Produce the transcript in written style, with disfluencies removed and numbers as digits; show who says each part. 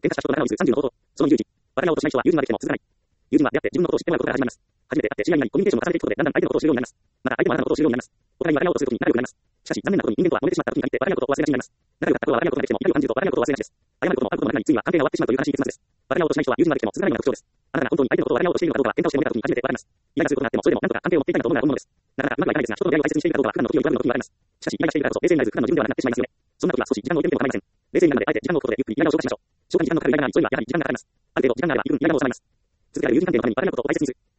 Speaker 1: 喧嘩した人の仲直りする30のこと。その友人。渡り合おうとしない人は友人ができても続かない。友人は出会って自分のことを知ってもらうことから始まります。初めて会って知り合いになり、コミュニケーションを重ねていくことで、だんだん相手のことを知るようになります。また相手もあなたのことを知るようになります。お互いに渡り合おうとするときに仲良くなります。しかし、残念なことに人間とは燃えてしまった時に限って渡り合うことを忘れがちになります。仲良かった頃は渡り合うことができても怒りを感じると渡り合うことを忘れがちです。謝ることもあることもなくなり、ついには関係が終わってしまうという悲しい結末です。渡り合おうとしない人は友人ができても続かないのが特徴です。あなたが本当に相手のことを渡り合おうとしているのかどうか喧嘩をして揉めた時に初めてわかります。イライラすることがあっても、それでも何とか関係を持っていたいんだと思うのが本物です。なかなかうまくはいかないですが、人との出会いを大切にしているかどうかは普段の時を選ぶの時にわかります。しかし、イライラしているからこそ冷静になれず、普段の自分ではなくなってしまいますよね。そんな時は少し時間を置いてみても構いません。冷静になるまであえて時間を置くことでゆっくりイライラを消化しましょう。消化に時間のかかるイライラがあり、そういうのはやはり時間がかかります。ある程度時間があれば十分イライラも収まります。続けられる友人関係のために渡り合うことを大切にする。